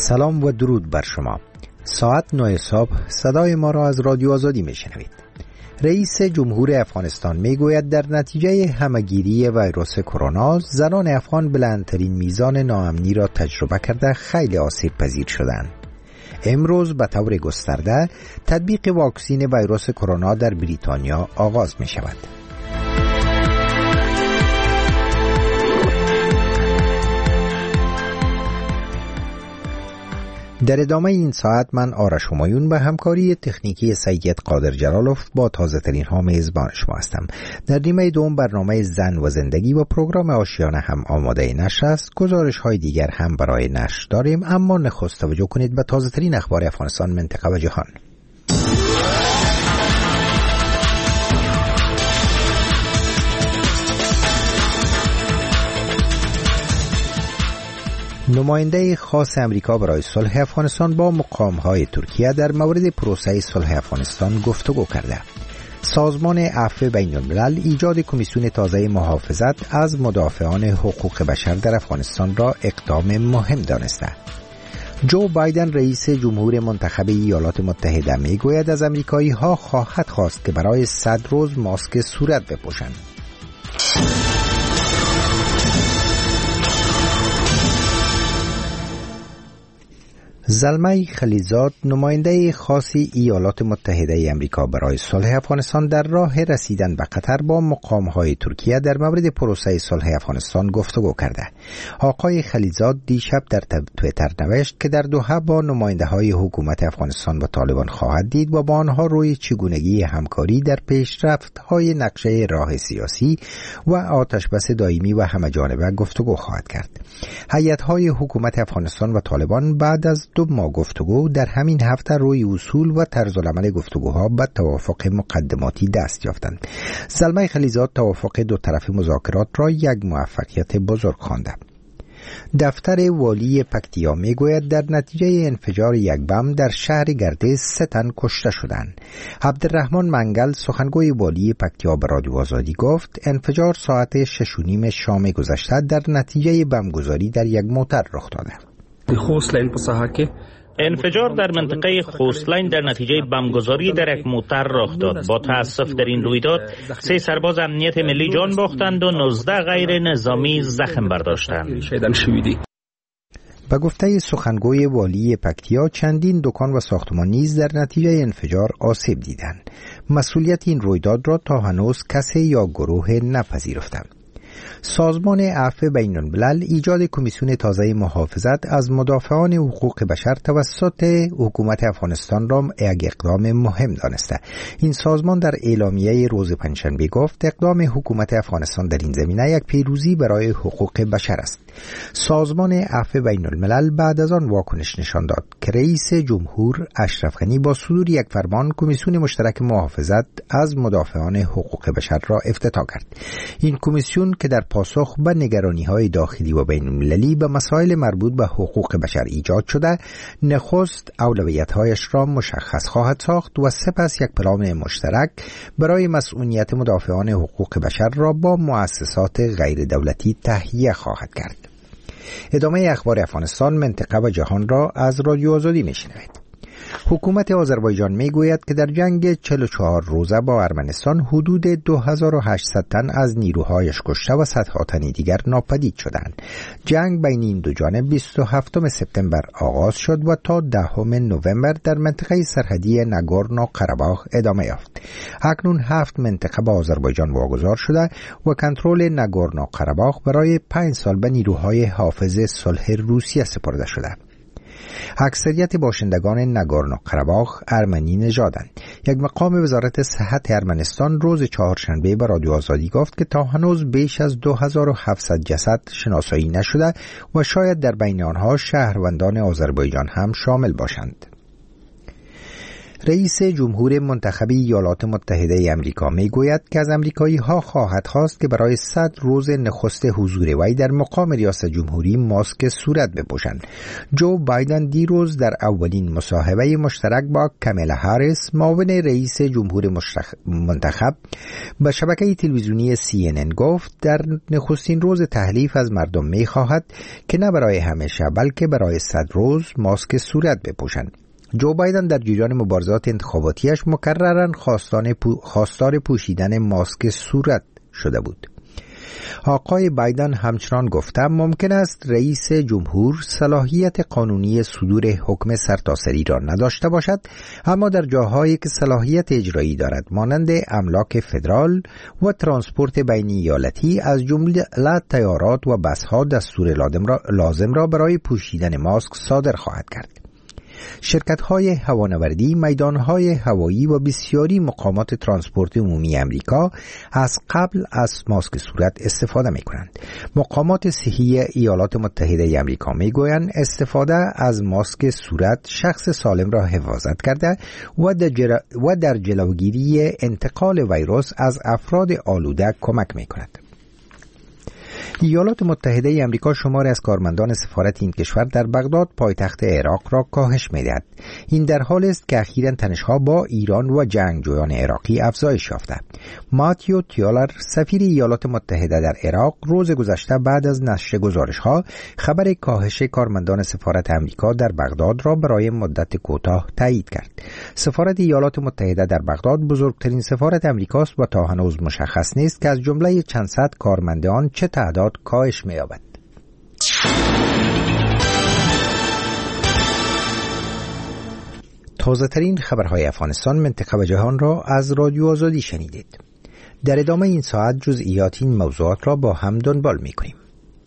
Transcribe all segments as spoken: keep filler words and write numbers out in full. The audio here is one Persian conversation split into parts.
سلام و درود بر شما. ساعت نه صبح صدای ما را از رادیو آزادی میشنوید. رئیس جمهور افغانستان میگوید در نتیجه همهگیری ویروس کرونا زنان افغان بلندترین میزان ناامنی را تجربه کرده خیلی آسیب پذیر شدند. امروز به طور گسترده تطبیق واکسین ویروس کرونا در بریتانیا آغاز می شود. در ادامه این ساعت من آرش همایون به همکاری تکنیکی سید قادر جلالوف با تازه ترین ها میزبان شما هستم. در نیمه دوم برنامه زن و زندگی و پروگرام آشیانه هم آماده نشر است. گزارش های دیگر هم برای نشر داریم، اما نخست توجه کنید به تازه ترین اخبار افغانستان، منطقه و جهان. نماینده خاص امریکا برای صلح افغانستان با مقام‌های ترکیه در مورد پروسه صلح افغانستان گفتگو کرده. سازمان عفو بین الملل ایجاد کمیسیون تازه محافظت از مدافعان حقوق بشر در افغانستان را اقدام مهم دانسته. جو بایدن رئیس جمهور منتخب ایالات متحده میگوید از امریکایی ها خواهد خواست که برای صد روز ماسک صورت بپوشند. زلمه خلیلزاد نماینده خاصی ایالات متحده امریکا برای صلح افغانستان در راه رسیدن به قطر با مقام‌های ترکیه در مورد پروسه صلح افغانستان گفتگو کرده. آقای خلیلزاد دیشب در توییتر نوشت که در دوحه با نماینده‌های حکومت افغانستان و طالبان خواهد دید و با آنها روی چگونگی همکاری در پیشرفت‌های نقشه راه سیاسی و آتشبس دائمی و همه‌جانبه گفتگو خواهد کرد. هیئت‌های حکومت افغانستان و طالبان بعد از دو ماه گفتگو در همین هفته روی اصول و طرز العمل گفتگوها به توافق مقدماتی دست یافتند. زلمه خلیلزاد توافق دو طرف مذاکرات را یک موفقیت بزرگ خوانده. دفتر والی پکتیا میگوید در نتیجه انفجار یک بم در شهر گردیز سه تن کشته شدند. عبدالرحمن منگل سخنگوی والی پکتیا به رادیو آزادی گفت انفجار ساعت شش و نیم شام گذشته در نتیجه بمگذاری در یک موتر رخ داده. انفجار در منطقه خوستلاین در نتیجه بمبگذاری در یک موتر رخ داد. با تأسف در این رویداد سه سرباز امنیت ملی جان باختند و نوزده غیر نظامی زخم برداشتند. به گفته سخنگوی والی پکتیا چندین دکان و ساختمان نیز در نتیجه انفجار آسیب دیدند. مسئولیت این رویداد را تا هنوز کسی یا گروه نپذیرفتند. سازمان عفو بین الملل ایجاد کمیسیون تازه محافظت از مدافعان حقوق بشر توسط حکومت افغانستان را یک اقدام مهم دانسته. این سازمان در اعلامیه روز پنجشنبه گفت اقدام حکومت افغانستان در این زمینه یک پیروزی برای حقوق بشر است. سازمان عفو بین الملل بعد از آن واکنش نشان داد که رئیس جمهور اشرف غنی با صدور یک فرمان کمیسیون مشترک محافظت از مدافعان حقوق بشر را افتتاح کرد. این کمیسیون که در پاسخ به نگرانی‌های داخلی و بین‌المللی به مسائل مربوط به حقوق بشر ایجاد شده، نخست اولویت‌هایش را مشخص خواهد ساخت و سپس یک پلان مشترک برای مسئولیت مدافعان حقوق بشر را با مؤسسات غیر دولتی تهیه خواهد کرد. ادامه اخبار افغانستان، منطقه و جهان را از رادیو آزادی میشنوید. حکومت آذربایجان میگوید که در جنگ چهل و چهار روزه با ارمنستان حدود دو هزار و هشتصد تن از نیروهایش کشته و صدها تن دیگر ناپدید شدند. جنگ بین این دو جانب بیست و هفتم سپتامبر آغاز شد و تا دهم نوامبر در منطقه سرحدی ناگورنو قره‌باخ ادامه یافت. اکنون هفت منطقه به آذربایجان واگذار شده و کنترل ناگورنو قره‌باخ برای پنج سال به نیروهای حافظ صلح روسیه سپرده شده. اکثریت باشندگان ناگورنو قره‌باخ ارمنی نژادند. یک مقام وزارت صحت ارمنستان روز چهارشنبه به رادیو آزادی گفت که تا هنوز بیش از دو هزار و هفتصد جسد شناسایی نشده و شاید در بین آنها شهروندان آذربایجان هم شامل باشند. رئیس جمهور منتخب ایالات متحده ای آمریکا میگوید که از آمریکایی ها خواهد خواست که برای صد روز نخست حضور وی در مقام ریاست جمهوری ماسک صورت بپوشند. جو بایدن دیروز در اولین مصاحبه مشترک با کامالا هاریس معاون رئیس جمهور منتخب به شبکه تلویزیونی سی ان ان گفت در نخستین روز تحلیف از مردم میخواهد که نه برای همیشه بلکه برای صد روز ماسک صورت بپوشند. جو بایدن در جریان مبارزات انتخاباتیش مکرراً خواستار پوشیدن ماسک صورت شده بود. آقای بایدن همچنان گفته ممکن است رئیس جمهور صلاحیت قانونی صدور حکم سرتاسری را نداشته باشد، اما در جاهایی که صلاحیت اجرایی دارد مانند املاک فدرال و ترانسپورت بین ایالتی از جمله طیارات و بسها دستور لازم را برای پوشیدن ماسک صادر خواهد کرد. شرکت‌های هوانوردی، میدان‌های هوایی و بسیاری مقامات ترانسپورت عمومی امریکا از قبل از ماسک صورت استفاده می‌کنند. مقامات صحی ایالات متحده امریکا می‌گویند استفاده از ماسک صورت شخص سالم را حفاظت کرده و در, جل... و در جلوگیری انتقال ویروس از افراد آلوده کمک می‌کند. ایالات متحده آمریکا شماری از کارمندان سفارت این کشور در بغداد پایتخت عراق را کاهش می‌دهد. این در حالی است که اخیراً تنش‌ها با ایران و جنگجویان عراقی افزایش یافته. ماتیو تیالر سفیر ایالات متحده در عراق روز گذشته بعد از نشر گزارش‌ها خبر کاهش کارمندان سفارت آمریکا در بغداد را برای مدت کوتاه تایید کرد. سفارت ایالات متحده در بغداد بزرگترین سفارت آمریکاست و تا هنوز مشخص نیست که از جمله چند صد کارمند آن چه تعداد کاهش می‌یابد. تازه ترین خبرهای افغانستان، منطقه و جهان را از رادیو آزادی شنیدید. در ادامه این ساعت جزئیات این موضوعات را با هم دنبال می‌کنیم.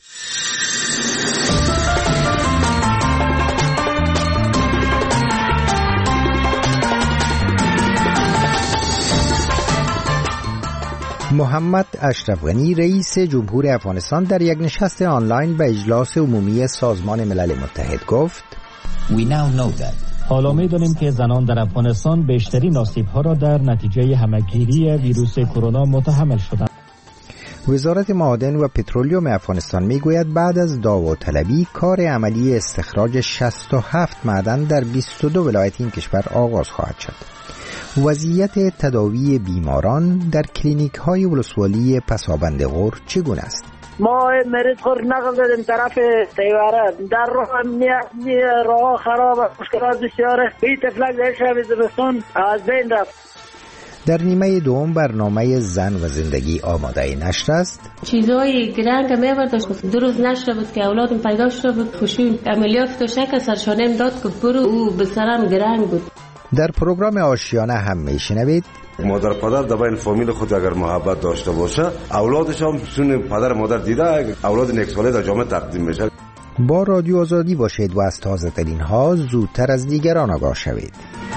محمد اشرف غنی رئیس جمهور افغانستان در یک نشست آنلاین به اجلاس عمومی سازمان ملل متحد گفت We now know that. حالا می‌دانیم که زنان در افغانستان بیشترین آسیب‌ها را در نتیجه همه‌گیری ویروس کرونا متحمل شدند. وزارت معادن و پترولیوم افغانستان میگوید بعد از داوطلبی کار عملی استخراج شصت و هفت معدن در بیست و دو ولایت این کشور آغاز خواهد شد. وضعیت تداوی بیماران در کلینیک های ولسوالی پسابند غور چگونه است؟ ما مریض خور نقل دادیم طرف تیواره، در راه امنیت راه خراب، مشکلات بسیاره. این تفلک در شب زمستان از بین رفت. در نیمه دوم برنامه زن و زندگی آماده نشر است. چیزای گرنگ می‌برداشت. دو روز نشر بود که اولادم پیدا شده بود، خوشی عملیات تو شک سرشانم داد که برو او به سرم گرنگ بود. در پروگرام آشیانه هم میشنوید مادر پدر در بین فامیل خود اگر محبت داشته باشه اولادش هم سون پدر مادر دیده اولاد نکساله در جامعه تقدیم میشه. با رادیو آزادی باشید و از تازه ترین ها زودتر از دیگران آگاه شوید.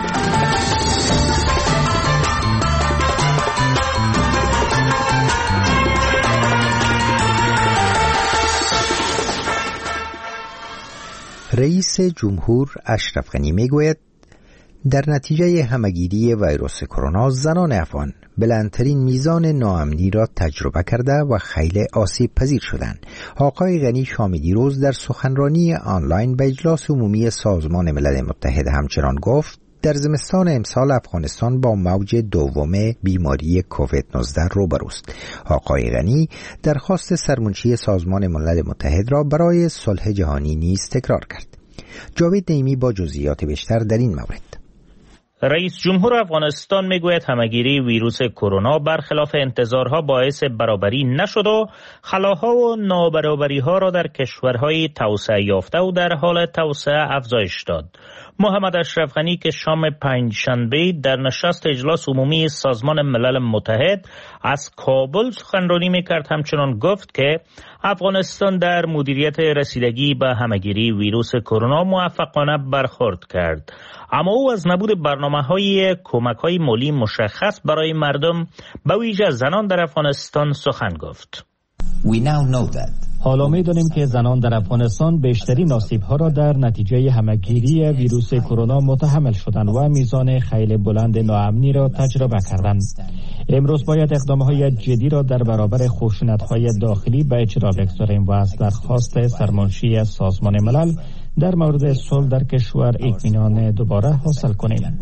رئیس جمهور اشرف غنی میگوید در نتیجه همه‌گیری ویروس کرونا زنان افغان بلندترین میزان ناامنی را تجربه کرده و خیلی آسیب پذیر شدند. آقای غنی شام دیروز در سخنرانی آنلاین به اجلاس عمومی سازمان ملل متحد همچنان گفت در زمستان امسال افغانستان با موج دوم بیماری کووید نوزده روبروست. آقای غنی درخواست سرمنشی سازمان ملل متحد را برای صلح جهانی نیز تکرار کرد. جاوید نیمی با جزئیات بیشتر در این مورد. رئیس جمهور افغانستان میگوید همه‌گیری ویروس کرونا برخلاف انتظارها باعث برابری نشد و خلاها و نابرابری‌ها را در کشورهای توسعه یافته و در حال توسعه افزایش داد. محمد اشرف غنی که شام پنجشنبه در نشست اجلاس عمومی سازمان ملل متحد از کابل سخنرانی میکرد همچنان گفت که افغانستان در مدیریت رسیدگی به همه‌گیری ویروس کرونا موفقانه برخورد کرد، اما او از نبود برنامه‌های کمک‌های مالی مشخص برای مردم به ویژه زنان در افغانستان سخن گفت. We now know that. حالا می‌دانیم که زنان در افغانستان بیشترین آسیب‌ها را در نتیجه همگیری ویروس کرونا متحمل شدند و میزان خیلی بلند ناامنی را تجربه کردند. امروز باید اقدام‌های جدی را در برابر خشونت‌های داخلی به اجرا بگذاریم و از درخواست سرمنشی سازمان ملل در مورد صلح در کشور اطمینان دوباره حاصل کنیم.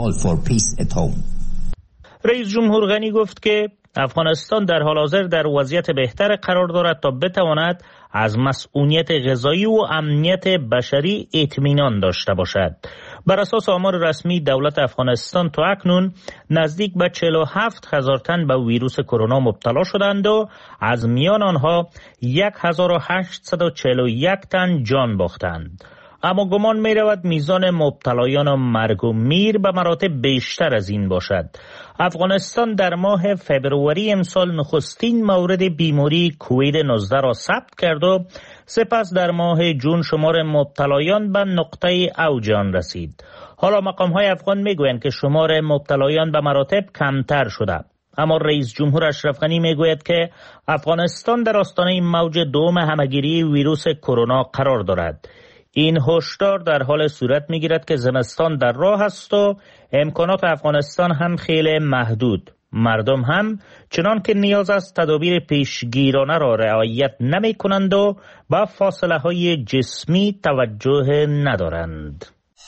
رئیس جمهور غنی گفت که افغانستان در حال حاضر در وضعیت بهتر قرار دارد تا بتواند از مسئولیت غذایی و امنیت بشری اطمینان داشته باشد. بر اساس آمار رسمی دولت افغانستان تا اکنون نزدیک به چهل و هفت هزار تن به ویروس کرونا مبتلا شدند و از میان آنها هزار و هشتصد و چهل و یک تن جان باختند. اما گمان می رود میزان مبتلایان و مرگ و میر به مراتب بیشتر از این باشد. افغانستان در ماه فبروری امسال نخستین مورد بیماری کووید نوزده را ثبت کرد و سپس در ماه جون شمار مبتلایان به نقطه اوج آن رسید. حالا مقام‌های افغان میگویند که شمار مبتلایان به مراتب کمتر شده. اما رئیس جمهور اشرف غنی میگوید که افغانستان در آستانه موج دوم همهگیری ویروس کرونا قرار دارد. این هشدار در حال صورت میگیرد که زمستان در راه است و امکانات افغانستان هم خیلی محدود. مردم هم چنان که نیاز است تدابیر پیشگیرانه را رعایت نمی کنند و با فاصله های جسمی توجه ندارند.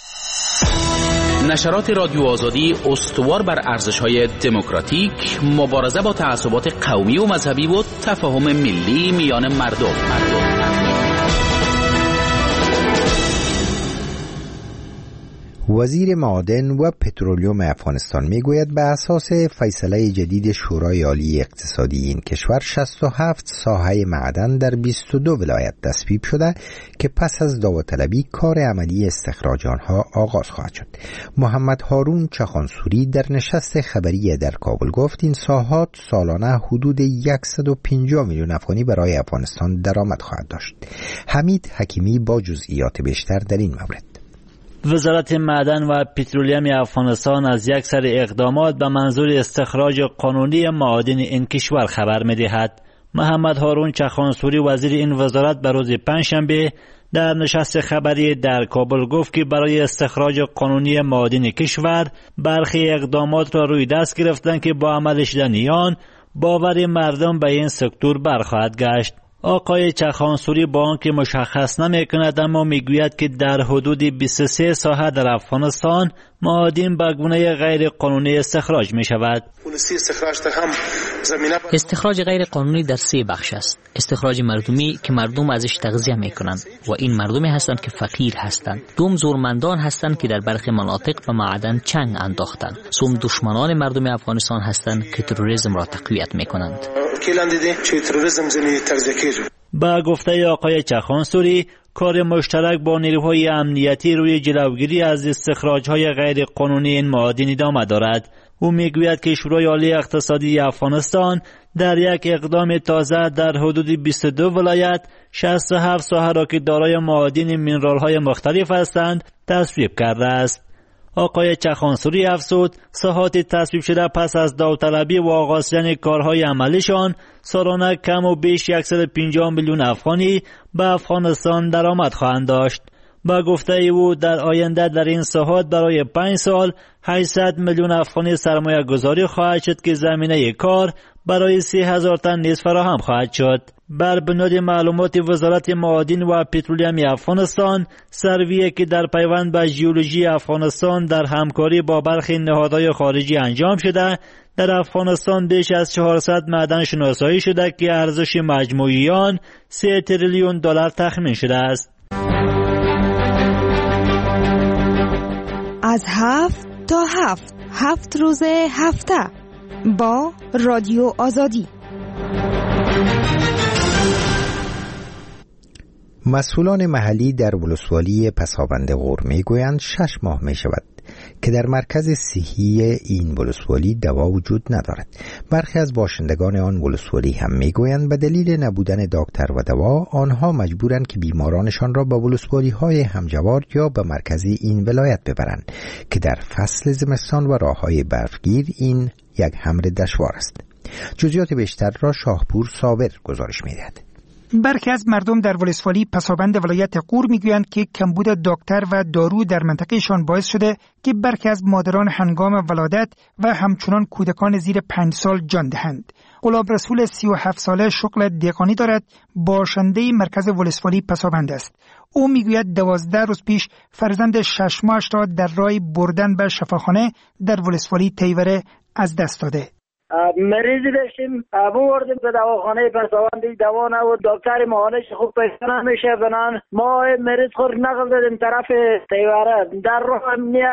نشرات رادیو آزادی استوار بر ارزش‌های دموکراتیک، مبارزه با تعصبات قومی و مذهبی و تفاهم ملی میان مردم. مردم. وزیر معادن و پترولیوم افغانستان میگوید به اساس فیصله جدید شورای عالی اقتصادی این کشور شصت و هفت ساحه معدن در بیست و دو ولایت تصویب شده که پس از داوطلبی کار عملی استخراج آنها آغاز خواهد شد. محمد هارون چخانسوری در نشست خبری در کابل گفت این ساحات سالانه حدود صد و پنجاه میلیون افغانی برای افغانستان درآمد خواهد داشت. حمید حکیمی با جزئیات بیشتر در این مورد. وزارت معدن و پترولیوم افغانستان از یک سری اقدامات به منظور استخراج قانونی معادن این کشور خبر می‌دهد. محمد هارون چخانسوری وزیر این وزارت به روز پنجشنبه در نشست خبری در کابل گفت که برای استخراج قانونی معادن کشور برخی اقدامات را روی دست گرفتند که با عمل شدن آن باور مردم به این سکتور برخواهد گشت. آقای چخانسوری با آنکه مشخص نمی‌کند اما میگوید که در حدود بیست و سه ساحه در افغانستان معادن به گونه غیر قانونی استخراج می شود. استخراج غیر قانونی در سه بخش است. استخراج مردمی که مردم ازش تغذیه می کنند و این مردمی هستند که فقیر هستند. دوم زورمندان هستند که در برخی مناطق به معدن چنگ انداختند. سوم دشمنان مردم افغانستان هستند که تروریسم را تقویت می کنند. با گفته آقای چخانسوری کار مشترک با نیروهای امنیتی روی جلوگیری از استخراج‌های غیر قانونی این معادن ادامه دارد. او میگوید که شورای عالی اقتصادی افغانستان در یک اقدام تازه در حدود بیست و دو ولایت شصت و هفت ساحه را که دارای معادن مینرال‌های مختلف هستند تصویب کرده است. آقای چخانسوری افزود ساحات تصویب شده پس از داوطلبی و آغاز شدن کارهای عملیشان سالانه کم و بیش صد و پنجاه میلیون افغانی به افغانستان درآمد خواهند داشت. با گفته او در آینده در این ساحات برای پنج سال هشتصد میلیون افغانی سرمایه گذاری خواهد شد که زمینه کار برای سی هزار تن نیز فراهم خواهد شد. بر بنیاد معلومات وزارت معادن و پترولیوم افغانستان، سرویه که در پیوند به ژئولوژی افغانستان در همکاری با برخی نهادهای خارجی انجام شده، در افغانستان بیش از چهارصد معدن شناسایی شده که ارزش مجموعی آن سه تریلیون دلار تخمین شده است. از هفت تا هفت هفت روز هفته با رادیو آزادی. مسئولان محلی در ولسوالی پسابند غور میگویند شش ماه می شود که در مرکز صحی این ولسوالی دوا وجود ندارد. برخی از باشندگان آن ولسوالی هم میگویند به دلیل نبودن دکتر و دوا آنها مجبورند که بیمارانشان را به ولسوالی های همجوار یا به مرکز این ولایت ببرند که در فصل زمستان و راههای برفگیر این یک امر دشوار است. جزئیات بیشتر را شاهپور صابر گزارش می‌دهد. برخی از مردم در ولسوالی پسابند ولایت غور میگویند که کمبود دکتر و دارو در منطقهشان باعث شده که برخی از مادران هنگام ولادت و همچنان کودکان زیر پنج سال جان دهند. غلام رسول سی و هفت ساله شغل دهقانی دارد، باشنده مرکز ولسوالی پسابند است. او میگوید دوازده روز پیش فرزند شش ماهش را در راه بردن به شفاخانه در ولسوالی تیوره از دست داده. مریضی داشتیم بردیم به دواخانه پسابندی، دوا نبود، دکتر معالج خوب پیدا نمیشه، بنان ما مریض خود نقل دادیم طرف تیوره. در راه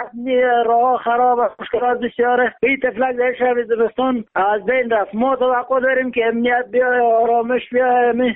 راه خراب، مشکلات بسیاره. این تفلک در شب زمستون از بین رفت. ما توقع داریم که امنیت بیای، آرامش بیای،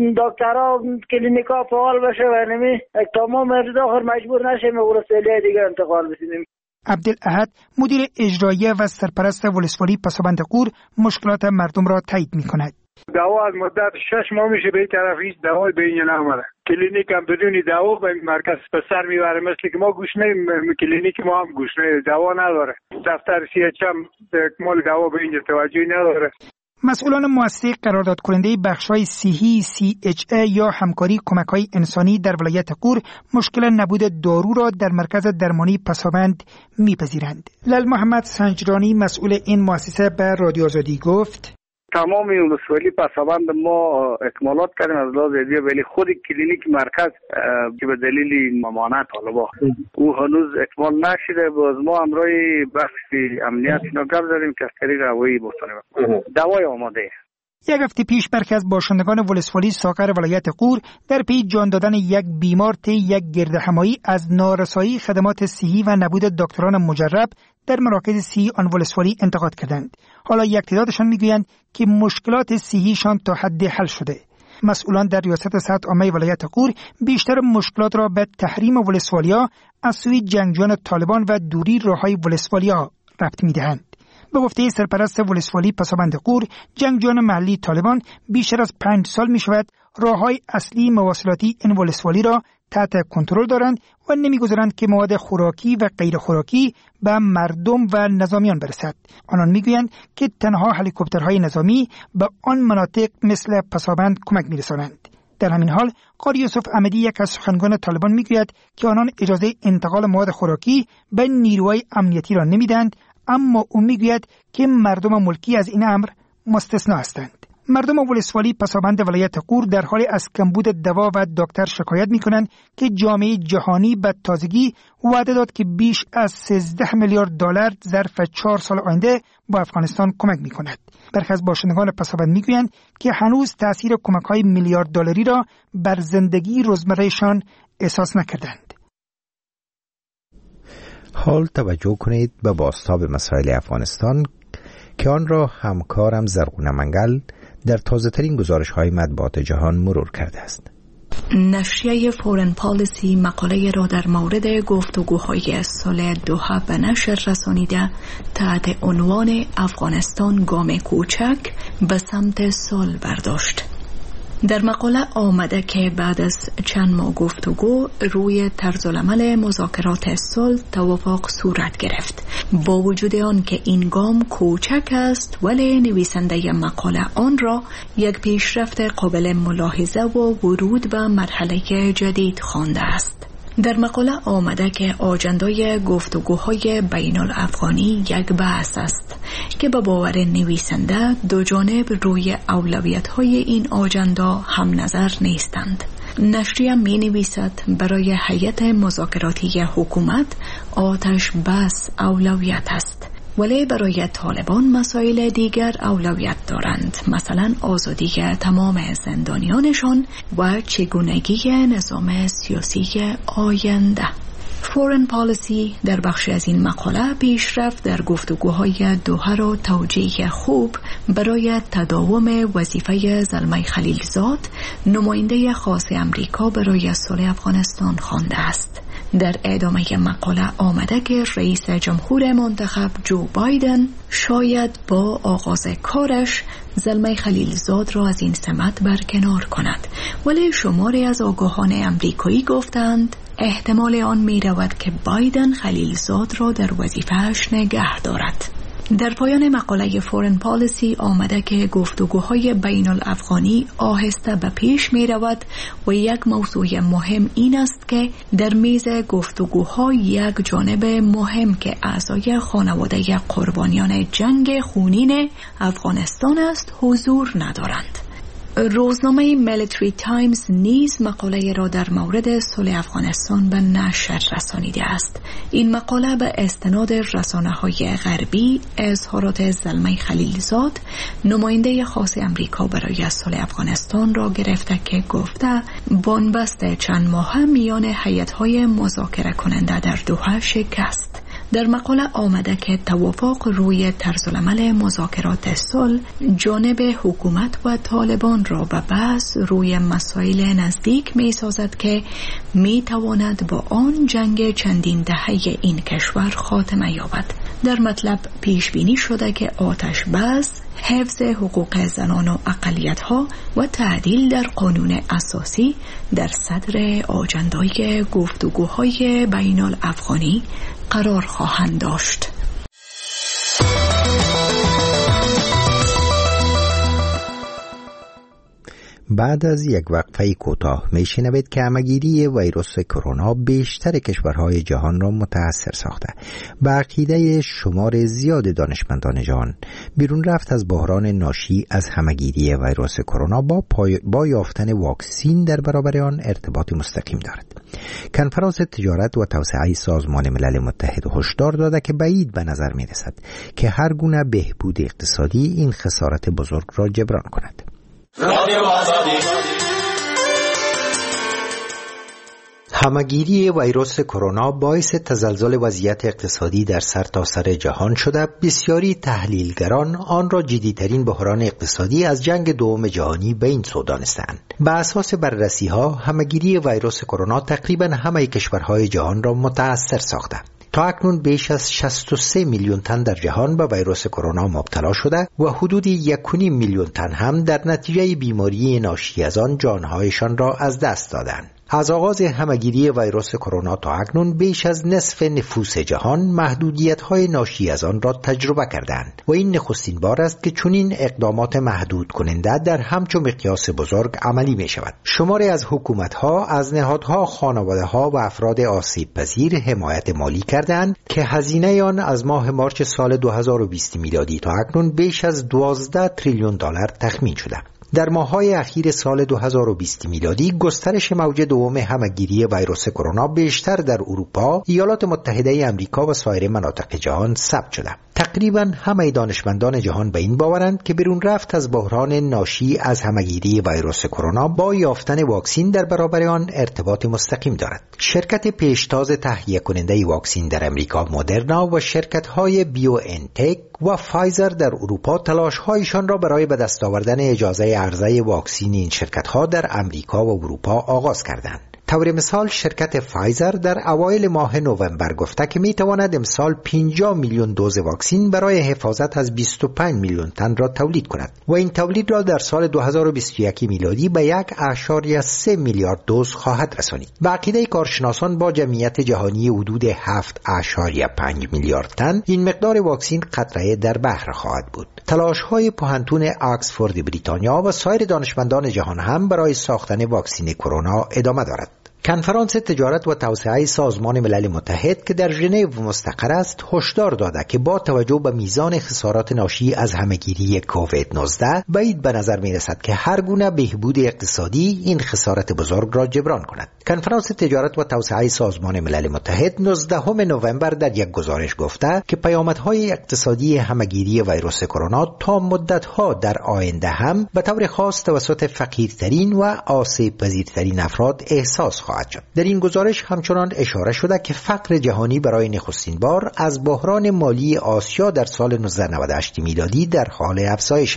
دکترها کلینیکا فعال بشه و نمی تا ما مریضا خود مجبور نشیم به ولسوالی دیگه انتقال بدیم. عبدالاحد مدیر اجرایی و سرپرست ولسوالی پسابند غور مشکلات مردم را تایید می‌کند. دوا از مدت شش ماه میشه به این طرف هیچ دوای به اینجا نامده. کلینیک هم بدون دوا به مرکز به سر میبره، مثل که ما گوش نیم، کلینیک ما هم گوش نیم، دوا نداره. دفتر سی اچ هم مال دوا به اینجا توجهی نداره. مسئولان مؤسسه قرارداد کننده بخش‌های صحی سی اچ ای یا همکاری کمک‌های انسانی در ولایت غور مشکل نبود دارو را در مرکز درمانی پسابند می‌پذیرند. لال محمد سنجرانی مسئول این مؤسسه به رادیو آزادی گفت: تمام ولسوالی پسابند ما اکمالات کردیم از لحاظ ادویه، ولی خود کلینیک مرکز که به دلیل ممانعت طالبا او هنوز اکمال نشده. باز ما امروی بخش امنیت اینا گپ زدیم که از طریق هوایی بستانیم دوای آماده. یک هفته پیش برخی از باشندگان ولسوالی ساغر ولایت غور در پی جان دادن یک بیمار طی یک گردهمایی از نارسایی خدمات صحی و نبود دکتران مجرب در مراکز صحی آن ولسوالی انتقاد کردند. حالا یک تعدادشان میگویند که مشکلات صحیشان تا حد حل شده. مسئولان در ریاست صحت عامه ولایت غور بیشتر مشکلات را به تحریم ولسوالیا از سوی جنگجویان طالبان و دوری راههای ولسوالیا ربط میدهند. به گفته سرپرست ولسوالی پسابند غور، جنگجویان محلی طالبان بیشتر از پنج سال می شود راههای اصلی مواصلاتی این ولسوالی را تحت کنترل دارند و نمیگذارند که مواد خوراکی و غیر خوراکی به مردم و نظامیان برسد. آنان میگویند که تنها هلیکوپترهای نظامی به آن مناطق مثل پسابند کمک میرسانند. در همین حال قاری یوسف احمدی، یک از سخنگوان طالبان، میگوید که آنان اجازه انتقال مواد خوراکی به نیروهای امنیتی را نمیدهند، اما او میگوید که مردم ملکی از این امر مستثنا هستند. مردم ولسوالی پسابند ولایت غور در حال از کمبود دوا و دکتر شکایت میکنند که جامعه جهانی به تازگی وعده داد که بیش از سیزده میلیارد دلار ظرف چهار سال آینده با افغانستان کمک میکند. برخی از باشندگان پسابند میگویند که هنوز تاثیر کمک‌های میلیارد دلاری را بر زندگی روزمرهشان احساس نکردند. حال توجه کنید به بازتاب مسائل افغانستان که آن را همکارم زرغونه منگل در تازه ترین گزارش های مطبوعات جهان مرور کرده است. نشریه فورن پالیسی مقاله را در مورد گفتگوهای سال دوحه به نشر رسانیده تحت عنوان افغانستان گام کوچک به سمت صلح برداشت. در مقاله آمده که بعد از چند ماه گفتگو روی طرزالعمل مذاکرات صلح توافق صورت گرفت. با وجود آن که این گام کوچک است، ولی نویسنده مقاله آن را یک پیشرفت قابل ملاحظه و ورود به مرحله جدید خوانده است. در مقاله آمده که آجندای گفتگوهای بین الافغانی یک بحث است که به باور نویسنده دو جانب روی اولویت‌های این آجندا هم نظر نیستند. نشریه می نویسد برای هیئت مذاکراتی حکومت آتش بس اولویت است، ولی برای طالبان مسائل دیگر اولویت دارند، مثلا آزادی تمام زندانیانشان و چگونگی نظام سیاسی آینده. فورن پالیسی در بخش از این مقاله پیشرفت در گفتگوهای دوحه را توجیه خوب برای تداوم وظیفه زلمه خلیلزاد، نماینده خاص امریکا برای صلح افغانستان خوانده است. در ادامه مقاله آمده که رئیس جمهور منتخب جو بایدن شاید با آغاز کارش زلمه خلیلزاد را از این سمت برکنار کند، ولی شماری از آگاهان امریکایی گفتند احتمال آن می رود که بایدن خلیلزاد را در وظیفه‌اش نگه دارد. در پایان مقاله فورن پالیسی آمده که گفتگوهای بین الافغانی آهسته به پیش می رود و یک موضوع مهم این است که در میز گفتگوها یک جانب مهم که اعضای خانواده قربانیان جنگ خونین افغانستان است حضور ندارند. روزنامه میلیتری تایمز نیز مقاله را در مورد صلح افغانستان به نشر رسانیده است. این مقاله به استناد رسانه‌های غربی اظهارات زلمه خلیلزاد، نماینده خاص امریکا برای صلح افغانستان را گرفته که گفته بنبست چند ماه میان هیئت‌های مذاکره کننده در دوحه شکست. در مقاله آمده که توافق روی طرزالعمل مذاکرات صلح جانب حکومت و طالبان را به بحث روی مسائل نزدیک می سازد که می تواند با آن جنگ چندین دهه این کشور خاتمه یابد. در مطلب پیش بینی شده که آتش بس، حفظ حقوق زنان و اقلیت‌ها و تعدیل در قانون اساسی در صدر آجندای گفتگوهای بین الافغانی قرار خواهند داشت. بعد از یک وقفه کوتاه میشنوید که همه‌گیری ویروس کرونا بیشتر کشورهای جهان را متاثر ساخته. به عقیده شمار زیاد دانشمندان جهان، بیرون رفت از بحران ناشی از همه‌گیری ویروس کرونا با, پای... با یافتن واکسین در برابر آن ارتباط مستقیم دارد. کنفرانس تجارت و توسعه سازمان ملل متحد هشدار داده که بعید به نظر می رسد که هر گونه بهبود اقتصادی این خسارت بزرگ را جبران کند. همه‌گیری ویروس کرونا باعث تزلزل وضعیت اقتصادی در سرتاسر سر جهان شده. بسیاری تحلیلگران آن را جدی‌ترین بحران اقتصادی از جنگ دوم جهانی به این سو دانستند. بر اساس بررسی‌ها همه‌گیری ویروس کرونا تقریباً همه کشورهای جهان را متأثر ساخته. تا اکنون بیش از شصت و سه میلیون تن در جهان به ویروس کرونا مبتلا شده و حدود یک و نیم میلیون تن هم در نتیجه بیماری ناشی از آن جانهایشان را از دست دادند. از آغاز همه‌گیری ویروس کرونا تا اکنون بیش از نصف نفوس جهان محدودیت‌های ناشی از آن را تجربه کردند و این نخستین بار است که چنین اقدامات محدود کننده در همچون مقیاس بزرگ عملی می شود. شماری از حکومت‌ها از نهادها، خانواده‌ها و افراد آسیب پذیر حمایت مالی کردند که هزینه آن از ماه مارچ سال دو هزار و بیست میلادی تا اکنون بیش از دوازده تریلیون دلار تخمین شده. در ماه‌های اخیر سال دو هزار و بیست میلادی گسترش موج دوم همه‌گیری ویروس کرونا بیشتر در اروپا، ایالات متحده آمریکا و سایر مناطق جهان ثبت شده. تقریباً همه دانشمندان جهان به این باورند که بیرون رفت از بحران ناشی از همه‌گیری ویروس کرونا با یافتن واکسین در برابر آن ارتباط مستقیم دارد. شرکت پیشتاز تهیه کننده واکسین در امریکا مدرنا و شرکت‌های بیو انتک و فایزر در اروپا تلاش‌هایشان را برای به دست آوردن اجازه عرضه واکسین این شرکت‌ها در امریکا و اروپا آغاز کردند. طور مثال شرکت فایزر در اوایل ماه نوامبر گفته که میتواند امسال پنجاه میلیون دوز واکسین برای حفاظت از بیست و پنج میلیون تن را تولید کند و این تولید را در سال دو هزار و بیست و یک میلادی به یک اشاریه سه میلیارد دوز خواهد رسانید. به عقیده کارشناسان با جمعیت جهانی حدود هفت اشاریه پنج میلیارد تن این مقدار واکسین قطره در بحر خواهد بود. تلاش‌های پوهنتون آکسفورد بریتانیا و سایر دانشمندان جهان هم برای ساختن واکسین کرونا ادامه دارد. کنفرانس تجارت و توسعه سازمان ملل متحد که در ژنو مستقر است هشدار داده که با توجه به میزان خسارات ناشی از همه‌گیری کووید نوزده بعید به نظر می رسد که هر گونه بهبود اقتصادی این خسارت بزرگ را جبران کند. کنفرانس تجارت و توسعه سازمان ملل متحد نوزدهم نوامبر در یک گزارش گفته که پیامدهای اقتصادی همه‌گیری ویروس کرونا تا مدت‌ها در آینده هم به طور خاص توسط فقیرترین و آسیب پذیرترین افراد احساس خواهد شد. در این گزارش همچنان اشاره شده که فقر جهانی برای نخستین بار از بحران مالی آسیا در سال نوزده نود و هشت میلادی در حال افزایش است.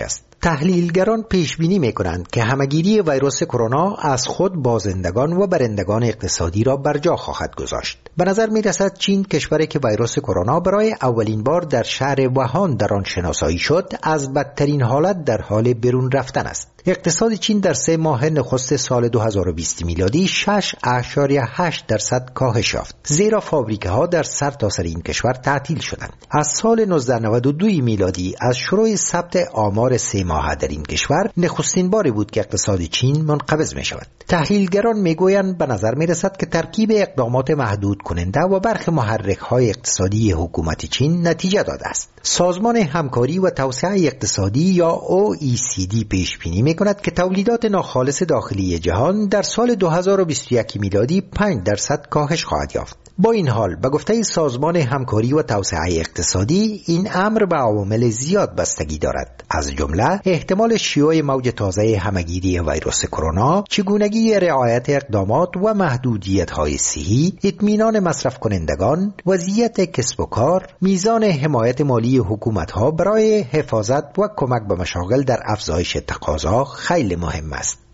تحلیلگران پیش بینی می‌کنند که همه‌گیری ویروس کرونا از خود بازندگان و برندگان اقتصادی را بر جا خواهد گذاشت. به نظر می‌رسد چین، کشوری که ویروس کرونا برای اولین بار در شهر ووهان در آن شناسایی شد، از بدترین حالت در حال برون رفتن است. اقتصاد چین در سه ماه نخست سال دو هزار و بیست میلادی شش اشاریه هشت درصد کاهش یافت، زیرا فابریکه‌ها در سرتاسر این کشور تعطیل شدند. از سال نوزده نود و دو میلادی، از شروع ثبت آمار سه ماه در این کشور، نخستین باری بود که اقتصاد چین منقبض می شود. تحلیلگران می گویند به نظر می رسد که ترکیب اقدامات محدود کننده و برخی محرک های اقتصادی حکومت چین نتیجه داده است. سازمان همکاری و توسعه اقتصادی یا او ای سی دی پیش بینی می کند که تولیدات ناخالص داخلی جهان در سال دو هزار و بیست و یک میلادی پنج درصد کاهش خواهد یافت. با این حال، به گفته سازمان همکاری و توسعه اقتصادی، این امر به عوامل زیاد بستگی دارد، از جمله احتمال شیوع موج تازه همه‌گیری ویروس کرونا، چگونگی رعایت اقدامات و محدودیت‌های صحی، اطمینان مصرف کنندگان، وضعیت کسب و کار، میزان حمایت مالی حکومت‌ها برای حفاظت و کمک به مشاغل در افزایش تقاضا خیلی مهم است.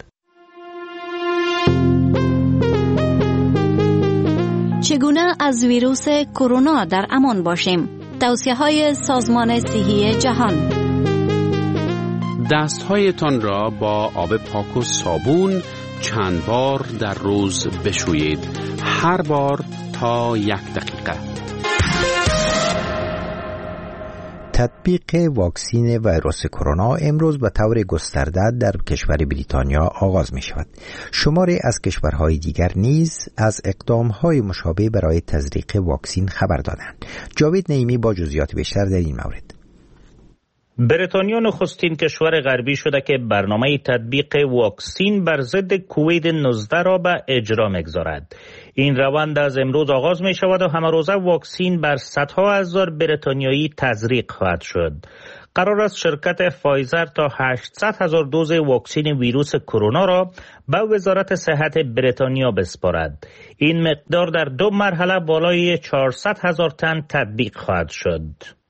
چگونه از ویروس کرونا در امان باشیم؟ توصیه‌های سازمان صحی جهان. دست‌هایتان را با آب پاک و صابون چند بار در روز بشویید، هر بار تا یک دقیقه. تطبیق واکسین ویروس کرونا امروز به طور گسترده در کشور بریتانیا آغاز می شود. شماری از کشورهای دیگر نیز از اقدامهای مشابه برای تزریق واکسین خبر دادند. جاوید نعیمی با جزئیات بیشتر در این مورد. بریتانیا نخستین کشور غربی شده که برنامه تطبیق واکسین بر ضد کووید نوزده را به اجرا می‌گذارد. این روند از امروز آغاز می شود و همه روزه واکسین بر صدها هزار بریتانیایی تزریق خواهد شد. قرار است شرکت فایزر تا هشتصد هزار دوز واکسین ویروس کرونا را به وزارت صحت بریتانیا بسپارد. این مقدار در دو مرحله بالای چهارصد هزار تن تطبیق خواهد شد.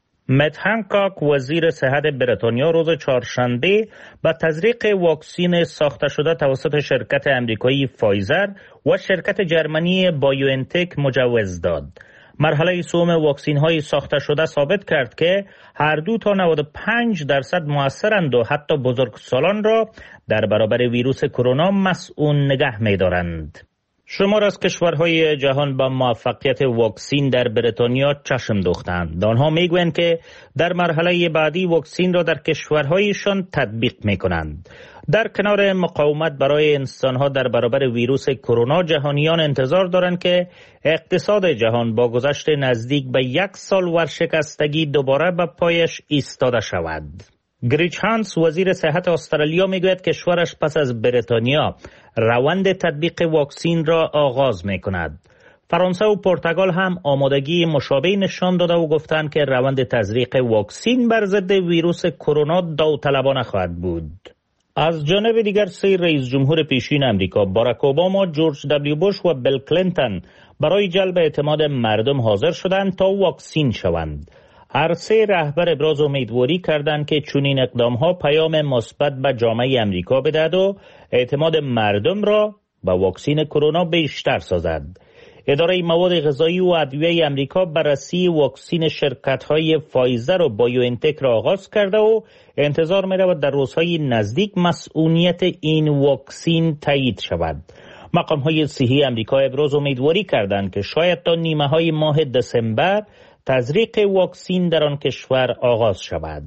مت هنکاک، وزیر صحت بریتانیا، روز چهارشنبه به تزریق واکسین ساخته شده توسط شرکت امریکایی فایزر و شرکت جرمنی بایوانتک مجوز داد. مرحله سوم واکسین های ساخته شده ثابت کرد که هر دو تا نود و پنج درصد مؤثرند و حتی بزرگسالان را در برابر ویروس کرونا مسئول نگه می دارند. شمار از کشورهای جهان با موفقیت واکسین در بریتانیا چشم دوختند. آنها میگویند که در مرحله بعدی واکسین را در کشورهایشان تطبیق میکنند. در کنار مقاومت برای انسانها در برابر ویروس کرونا، جهانیان انتظار دارند که اقتصاد جهان با گذشت نزدیک به یک سال ورشکستگی دوباره به پایش ایستاده شود. گریچ هانس، وزیر صحت استرالیا، میگوید کشورش پس از بریتانیا روند تطبیق واکسین را آغاز میکند. فرانسه و پرتغال هم آمادگی مشابه نشان داده و گفتند که روند تزریق واکسین بر ضد ویروس کرونا داوطلبانه خواهد بود. از جانب دیگر، سه رئیس جمهور پیشین امریکا، باراک اوباما، جورج دبلیو بوش و بیل کلینتون، برای جلب اعتماد مردم حاضر شدند تا واکسین شوند. هر سه رهبر ابراز امیدواری کردند که چنین اقدام‌ها پیام مثبت به جامعه امریکا بدهد و اعتماد مردم را به واکسین کرونا بیشتر سازد. اداره مواد غذایی و ادویه امریکا بررسی واکسین شرکت‌های فایزر و بایوانتک را آغاز کرده و انتظار می‌رود در روزهای نزدیک مسئولیت این واکسین تایید شود. مقام‌های صحی امریکا ابراز امیدواری کردند که شاید تا نیمه‌های ماه دسامبر تزریق واکسین در آن کشور آغاز شود.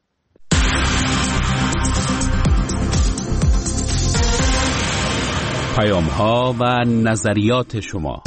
پیام‌ها و نظریات شما.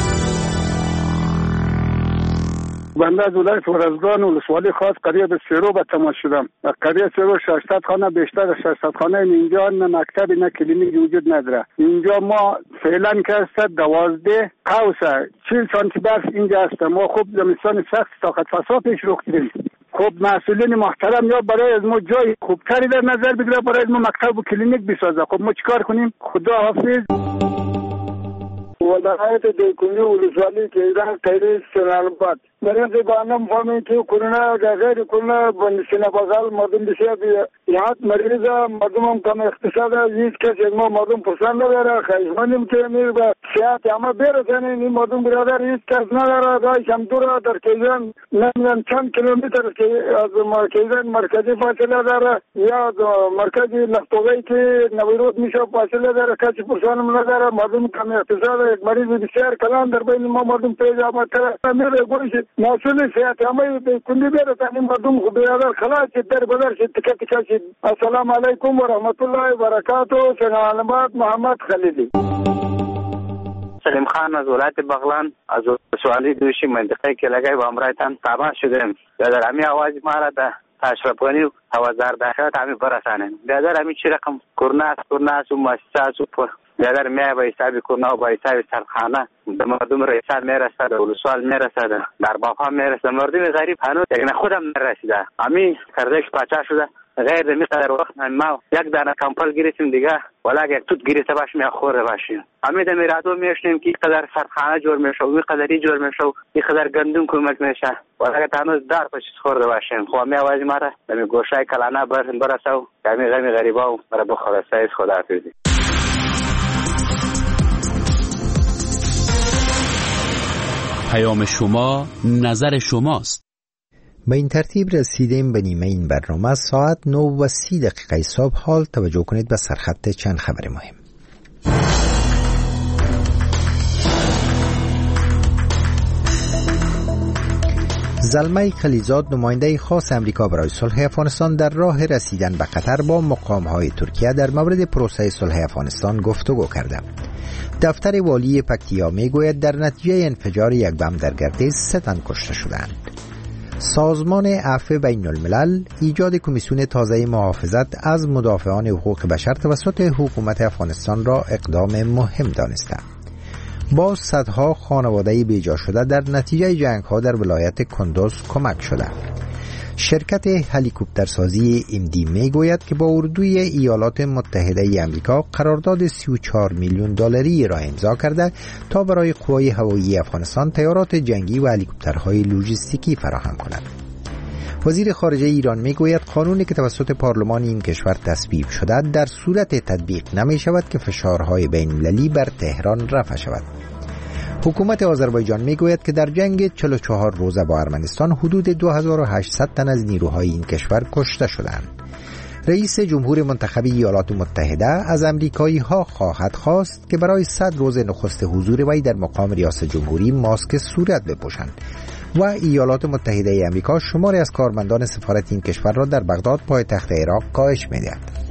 بنده از ولایت ورزگان ولسوالی خاص قریه به سیرو به تماس شدم. قریه سیرو ششصد خانه، بیشتر از ششصد خانه اینجا نه مکتب نه کلینیک وجود نداره. اینجا ما فعلا که است دوازده قوسه چهل سانتی برف اینجا است. ما خوب زمستان سخت طاقت فرسا پیش رو کردیم. خب مسئولین محترم یا برای از ما جای خوبتری در نظر بگیره، برای از ما مکتب و کلینیک بسازه. خب ما چیکار کنیم؟ خدا حافظ. ولایت دلکنی ولسوالی تهران تهران سرالباد مریض با نام فهمید که کرونا غیر کرونا بندسینا بازال مردم بسیار یاد مریض مردم هم کم اقتصاد هیچ کسی ما مردم پسند نداره خیزمانیم که میر به سیاحت اما برسنه این مردم برادر هیچ کس نداره دای شمدور در کیزان نمیدن چند کیلومتر از کیزان مرکزی فاصله داره یا مرکزی نفتوغی که نویروت میشه فاصله داره کسی پسندم نداره مردم کم اقتصاد یک مریض بسیار کلان در بین ما مردم پیدا آمد کرده میر گوش مسئول سیاحت اما کندی برسنه مردم خود برادر خلاص در بدر شد تکه تکه شد. السلام علیکم و رحمت الله و برکاته. سلامات محمد خلیلی. سلیم خان از ولایت بغلان از سوالی دوشی منطقه کلگای و امرایتان تابع شدیم. در امی آواز ما را ده تشرفانی و هوازار داخلت امی برسانیم. در امی چی رقم کرناس کرناس و مؤسسات و پر در میای با حساب کرنا و با حساب سرخانه به مردم رئیسان میرسد و ولسوال میرسد در باقا میرسد مردم غریب هنوز یک خودم نرسیده امی کردش پاچا شده غیر دمی قدر وقت ما یک دانه کمپل گریسیم دیگه ولی یک توت گریسه باشیم یا خورده باشیم امی دمی رادو میشنیم که قدر سرخانه جور میشه و قدری جور میشه و قدر گندم کمک میشه ولی هنوز دار پشت خورده باشیم خو می آواز ما را دمی گوشای کلانه برسه و دمی غمی غریبا و برای بخوره سایز خدا حافظی. پیام شما نظر شماست. به این ترتیب رسیدیم به نیمه این برنامه. ساعت نه و سی دقیقه صبح. حال توجه کنید به سرخط چند خبر مهم. زلمه خلیزاد نماینده خاص امریکا برای صلح افغانستان در راه رسیدن به قطر با مقام‌های ترکیه در مورد پروسه صلح افغانستان گفتگو کرده. دفتر والی پکتیا میگوید در نتیجه انفجار یک بم در گردیز سه تن کشته شدند. سازمان عفو بین الملل ایجاد کمیسیون تازه محافظت از مدافعان حقوق بشر توسط حکومت افغانستان را اقدام مهم دانسته. با صدها خانواده بیجا شده در نتیجه جنگ‌ها در ولایت کندوز کمک شده. شرکت هلیکوپترسازی امدی میگوید که با اردوی ایالات متحده ای آمریکا قرارداد سی و چهار میلیون دلاری را امضا کرده تا برای قوای هوایی افغانستان تیارات جنگی و هلیکوپترهای لوجستیکی فراهم کند. وزیر خارجه ایران میگوید قانونی که توسط پارلمان این کشور تصویب شده در صورت تطبیق نمی شود که فشارهای بین المللی بر تهران رفع شود. حکومت آذربایجان میگوید که در جنگ چهل و چهار روزه با ارمنستان حدود دو هزار و هشتصد تن از نیروهای این کشور کشته شدند. رئیس جمهور منتخب ایالات متحده از امریکایی ها خواهد خواست که برای صد روز نخست حضور وی در مقام ریاست جمهوری ماسک صورت بپوشند و ایالات متحده ای آمریکا شماری از کارمندان سفارت این کشور را در بغداد پایتخت عراق کاهش می‌دهد.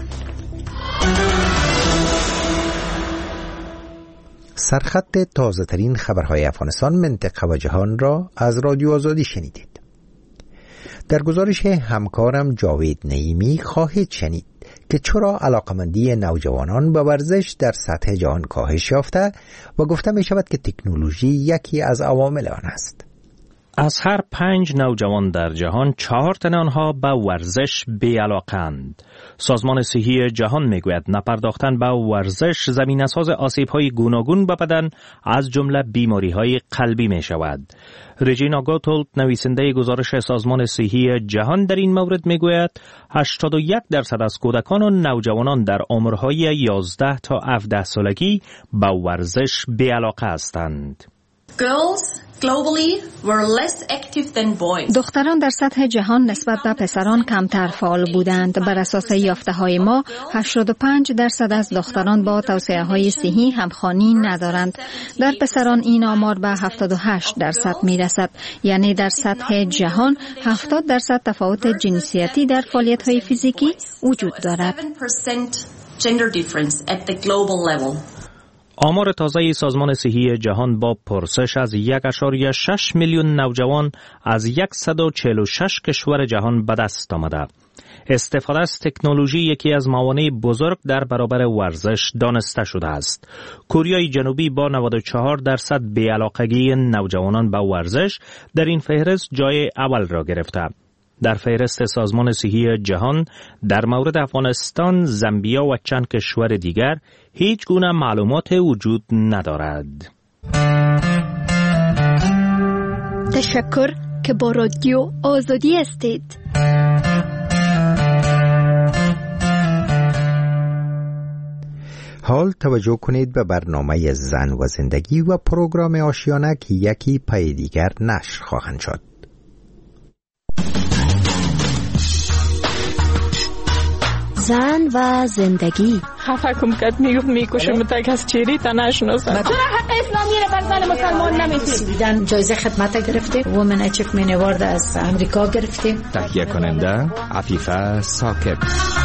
سرخط تازه ترین خبرهای افغانستان، منطقه و جهان را از رادیو آزادی شنیدید. در گزارش همکارم جاوید نعیمی خواهید شنید که چرا علاقمندی نوجوانان به ورزش در سطح جهان کاهش یافته و گفته می شود که تکنولوژی یکی از عوامل آن است. از هر پنج نوجوان در جهان چهار تن آنها به ورزش بی‌علاقه‌اند. سازمان صحی جهان میگوید نپرداختن به ورزش زمینه‌ساز آسیب‌های گوناگون به بدن از جمله بیماری‌های قلبی می‌شود. رژینا گوتولد نویسنده گزارش سازمان صحی جهان در این مورد میگوید هشتاد و یک درصد از کودکان و نوجوانان در عمرهای یازده تا هفده سالگی به ورزش بی‌علاقه هستند. دختران در سطح جهان نسبت به پسران کمتر فعال بودند. بر اساس یافته‌های ما هشتاد و پنج درصد از دختران با توصیه‌های صحی همخوانی ندارند. در پسران این آمار به هفتاد و هشت درصد میرسد. یعنی در سطح جهان هفتاد درصد تفاوت جنسیتی در فعالیت‌های فیزیکی وجود دارد. آمار تازه سازمان صحی جهان با پرسش از یک ممیز شش میلیون نوجوان از صد و چهل و شش کشور جهان به دست آمده. استفاده از تکنولوژی یکی از موانع بزرگ در برابر ورزش دانسته شده است. کره جنوبی با نود و چهار درصد بی‌علاقگی نوجوانان به ورزش در این فهرست جای اول را گرفته. در فهرست سازمان صحی جهان در مورد افغانستان، زامبیا و چند کشور دیگر هیچ گونه معلومات وجود ندارد. تشکر که با رادیو آزادی هستید. حال توجه کنید به برنامه زن و زندگی و پروگرام آشیانه که یکی پای دیگر نشر خواهند شد. زن و زندگی. خفه کم کد میگفت میکشم تک از چیری تا نشناسم. چرا حق اسلامی رو بر زن مسلمان نمیتیم؟ دیدن جایزه خدمت گرفتیم. وومن اچیومنت اوارد از امریکا گرفتیم. تهیه کننده عفیفه ساکب.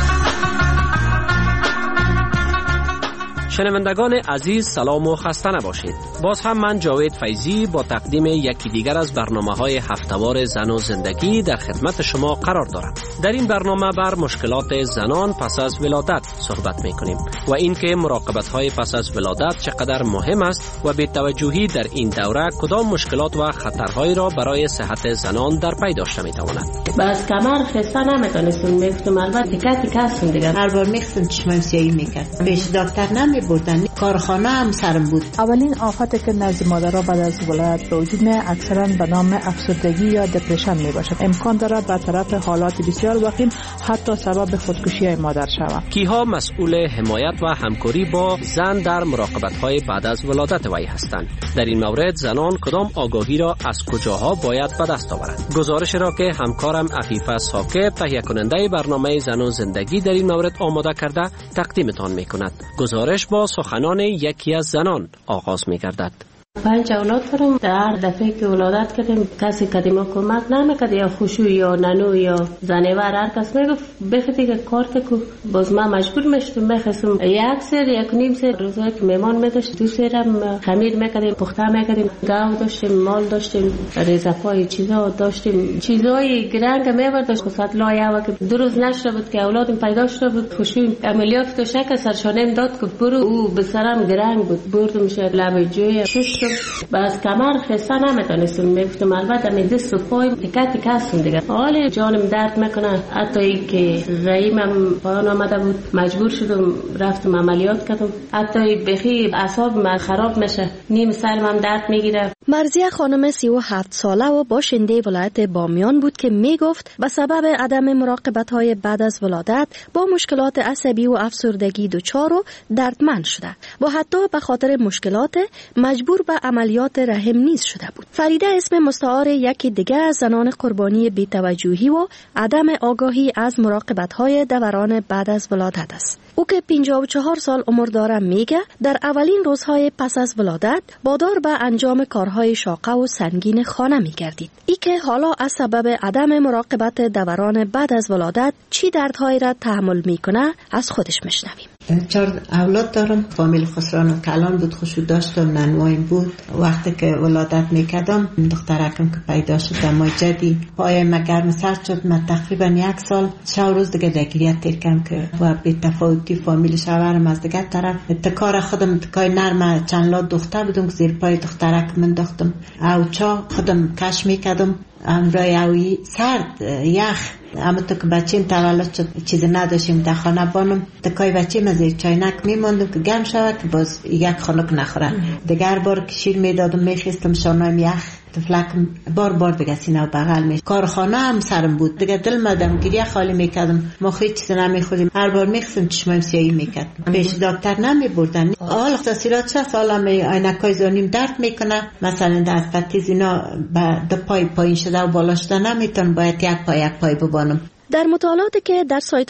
شنوندگان عزیز سلام و خسته نباشید. باز هم من جاوید فیضی با تقدیم یکی دیگر از برنامه‌های هفته‌وار زن و زندگی در خدمت شما قرار دارم. در این برنامه بر مشکلات زنان پس از ولادت صحبت می‌کنیم و اینکه مراقبت‌های پس از ولادت چقدر مهم است و بی توجهی در این دوره کدام مشکلات و خطرهایی را برای صحت زنان در پی داشته می‌تواند. باز کمر خسته نمی‌تونستم میگفتم البته تیکه تیکه هستم دیگه. هر بار می‌خواستم چشمم سیاهی می‌کرد. پیش دکتر نمی بردن. کارخانه هم سرم بود. اولین آفتی که نزد مادرها بعد از ولادت به وجود میاد اکثرا به نام افسردگی یا دپرشن می باشد. امکان دارد به طرف حالات بسیار وخیم حتی سبب خودکشی مادر شود. کیها مسئول حمایت و همکاری با زن در مراقبت‌های بعد از ولادت وی هستند؟ در این مورد زنان کدام آگاهی را از کجاها باید به دست آورند؟ گزارش را که همکارم عفیفه ساکب تهیه کننده برنامه زن و زندگی در این مورد آماده کرده تقدیمتان می‌کند. گزارش با سخنان یکی از زنان آغاز می‌گردد. پنج اولاد دارم. در دفعه که ولادت کردیم کسی قدیما کمک نمیکرد، یا خوشو یا ننو یا زنیور هر کس میگفت بخاطر که کار که باز ما مجبور میشدم بخواستم یک سر یک نیم سر روزایی که میمان میداشت دو سرم خمیر میکردیم پخته میکردیم گاو داشتیم مال داشتیم ریزپای چیزا داشتیم چیزای گرنگ میبرداشت خصوصا لایه و که دو روز نشده بود که اولادم پیدا شده بود خوشو عملیات تو شک سرشانم داد که برو او به سرم گرنگ بود بردم شد لب جوی شش باز کمر خسته نمیتونستم میگفتم البته می دست و پای تکه تکه هستم دیگه. حالا جانم درد میکنه حتی ای که رحیمم پایان آمده بود مجبور شدم رفتم عملیات کردم. حتی بخی اعصاب من خراب میشه نیم سرم هم درد میگیره. مرضیه خانم سی و هفت ساله و باشنده ولایت بامیان بود که میگفت به سبب عدم مراقبت های بعد از ولادت با مشکلات عصبی و افسردگی دچار و دردمند شده و حتی به خاطر مشکلات مجبور به عملیات رحم نیز شده بود. فریده اسم مستعار یکی دیگر از زنان قربانی بی‌توجهی و عدم آگاهی از مراقبت‌های دوران بعد از ولادت است. او که پنجاه و چهار سال عمر داره میگه در اولین روزهای پس از ولادت وادار به انجام کارهای شاقه و سنگین خانه میگردید. ای که حالا از سبب عدم مراقبت دوران بعد از ولادت چی دردهایی را تحمل میکنه از خودش میشنویم. چهار اولاد دارم. فامیل خسران و کلان بود، خوشو داشتم، ننوایم بود. وقتی که ولادت میکردم دخترکم که پیدا شد دمای جدی پای مگرم سرد شد. من تقریبا یک سال شو روز دیگه دگریت تیر کم که و بی تفاوتی فامیل شوهرم از دیگه طرف اتکار خودم اتکای نرم چند لات دختر بودم که زیر پای دخترک من داختم او چا خودم کش میکردم امرای اوی سرد یخ. اما تو که بچیم تولد شد چیزی نداشتیم در خانه بانم تکای بچیم از چاینک میماندم که گرم شود که باز یک خانک نخوره. دیگر بار که شیر میدادم میخیستم شانایم یخ تفلکم بار بار دیگه سینه و بغل می کارخانه هم سرم بود دیگه دل مدم گریه خالی میکردم ما خیلی چیز نمیخوریم. هر بار میخواستم چشمم سیاهی میکرد پیش دکتر نمی بردن. حالا تاثیرات چه سالا می عینکای زانیم درد میکنه مثلا در پتیز اینا به دو پای پایین شده و بالا شده نمیتون باید یک پای یک پای ببانم. در مطالعاتی که در سایت